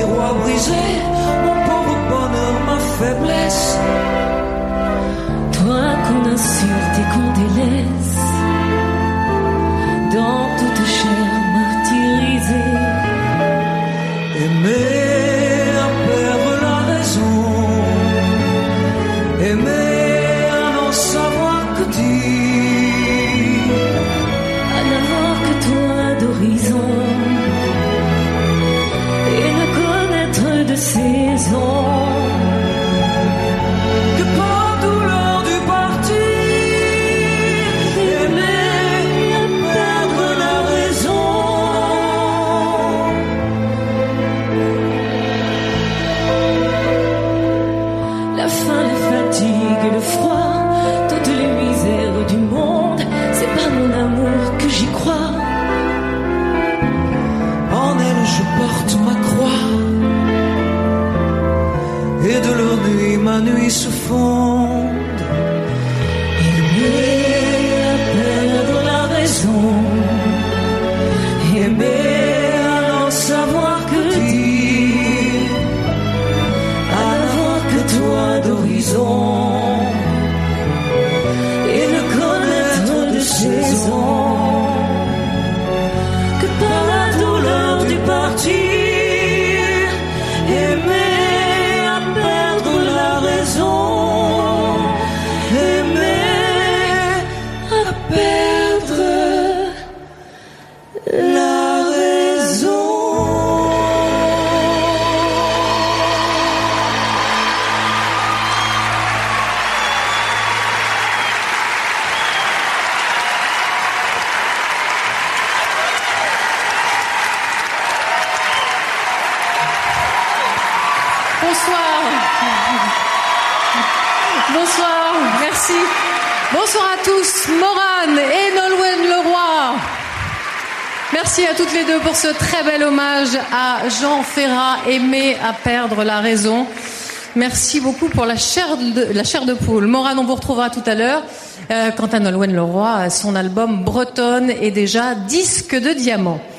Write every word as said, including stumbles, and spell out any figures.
miroir brisé, mon pauvre bonheur, ma faiblesse. Toi qu'on insulte et qu'on délaisse, dans toute chair martyrisée. Aimer à perdre la raison, aimer à n'en savoir que dire, à n'avoir que toi d'horizon et ne connaître de saison. que par douleur du partir, aimer à perdre la raison. La faim, la fatigue et le froid, toutes les misères du monde, c'est par mon amour que j'y crois. En elle je porte ma croix, et de leur nuit ma nuit se fonde. Aimer à perdre la raison, Aimer à n'en savoir que dire, à n'avoir que toi d'horizon et ne connaître de saison. Que par la douleur du partir, aimer à perdre la raison, aimer à perdre la raison. Bonsoir. Bonsoir, merci. Bonsoir à tous, Morane et Nolwenn Leroy. Merci à toutes les deux pour ce très bel hommage à Jean Ferrat, Aimer à perdre la raison. Merci beaucoup pour la chair de, la chair de poule. Morane, on vous retrouvera tout à l'heure. Euh, quant à Nolwenn Leroy, son album Bretonne est déjà disque de diamant.